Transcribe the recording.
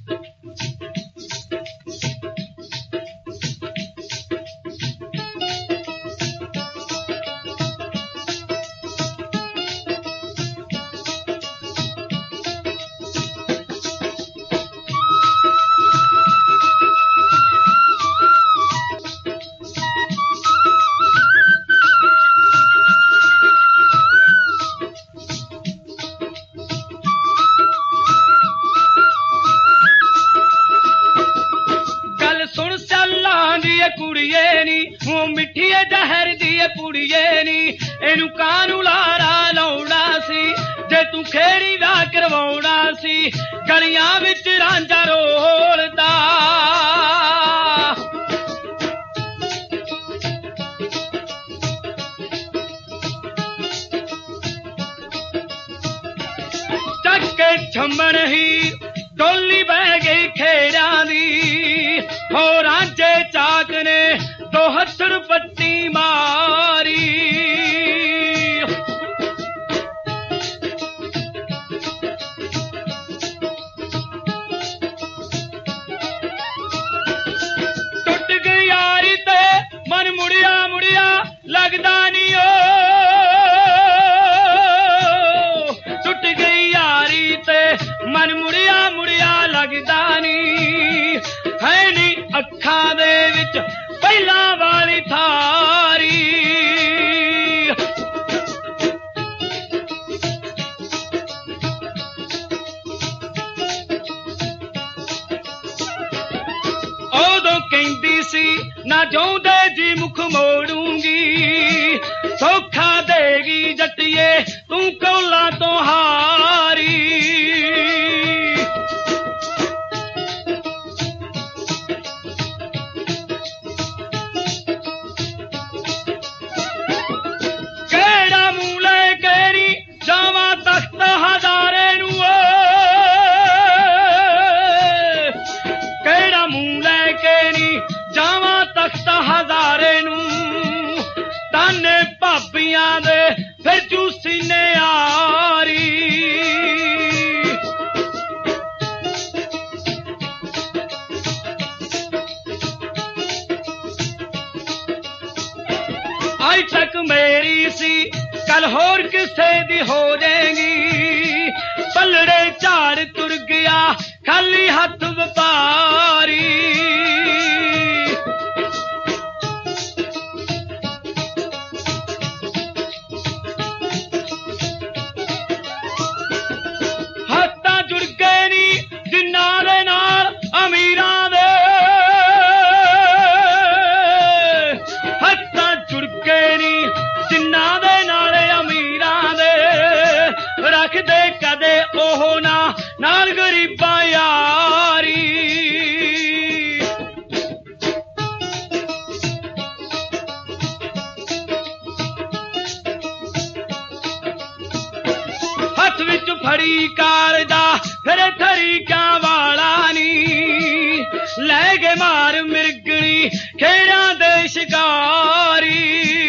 ਕੁੜੀਏ ਨੀ ਮੂੰਹ ਮਿੱਠੀਏ ਜ਼ਹਿਰ ਦੀ ਪੁੜੀਏ ਨੀ ਇਹਨੂੰ ਕਾਹਨੂੰ ਲਾਰਾ ਲਾਉਣਾ ਸੀ ਜੇ ਤੂੰ ਖੇੜੀ ਵਿਆਹ ਕਰਵਾਉਣਾ ਸੀ ਗਲੀਆਂ ਵਿੱਚ ਰਾਂਝਾ ਰੋਲਦਾ ਚੱਕ ਕੇ ਝੰਮਣ ਹੀ ਡੋਲੀ ਬਹਿ ਗਈ ਖੇੜਾਂ ਦੀ ਹੋ ਰਾਂਝੇ ਚਾਕ ਨੇ ਦੋ ਹੱਥੜ ਪੱਟੀ ਮਾਰੀ ਟੁੱਟ ਗਈ ਯਾਰੀ ਤੇ ਮਨ ਮੁੜਿਆ ਮੁੜਿਆ ਲੱਗਦਾ ਨੀ ਓ ਟੁੱਟ ਗਈ ਯਾਰੀ ਤੇ ਮਨ ਮੁੜਿਆ ਮੁੜਿਆ ਲੱਗਦਾ ਨੀ ਹੈ ਨੀ ਅੱਖਾਂ ਦੇ ਵਿੱਚ ਪਹਿਲਾਂ ਵਾਲੀ ਥਾਰੀ ਉਦੋਂ ਕਹਿੰਦੀ ਸੀ ਨਾ ਜਿਉਂਦੇ ਜੀ ਮੁਖ ਮੋੜੂੰਗੀ ਸੌਖਾ ਦੇਗੀ ਜੱਟੀਏ ਤੂੰ ਕੌਲਾਂ ਤੋਂ ਹਾਰੀ ਜਾਵਾਂ ਤਖਤ ਹਜ਼ਾਰੇ ਨੂੰ ਤਾਨੇ ਭਾਬੀਆਂ ਦੇ ਫਿਰ ਜੂਸੀ ਨੇ ਆਰੀ ਅੱਜ ਤੱਕ ਮੇਰੀ ਸੀ ਕੱਲ ਹੋਰ ਕਿਸੇ ਦੀ ਹੋ ਜਾਏਗੀ ਪਲੜੇ ਝਾੜ ਤੁਰ ਗਿਆ ਖਾਲੀ ਹੱਥ ਵਪਾਰੀ ਅਮੀਰਾਂ ਦੇ ਹੱਥਾਂ ਜੁੜਕੇ ਨੀ ਜਿੰਨਾਂ ਦੇ ਨਾਲੇ ਅਮੀਰਾਂ ਦੇ ਰੱਖਦੇ ਕਦੇ ਉਹ ਨਾਲ ਗਰੀਬਾਂ ਯਾਰੀ ਹੱਥ ਵਿੱਚ ਫੜੀ ਕਾਰ ਦਾ ਫਿਰ ਤਰੀਕਾਂ ਵਾਲਾ ਨੀ ਲੈ ਕੇ ਮਾਰ ਮਿਰਗਣੀ ਖੇੜਾਂ ਦੇ ਸ਼ਿਕਾਰੀ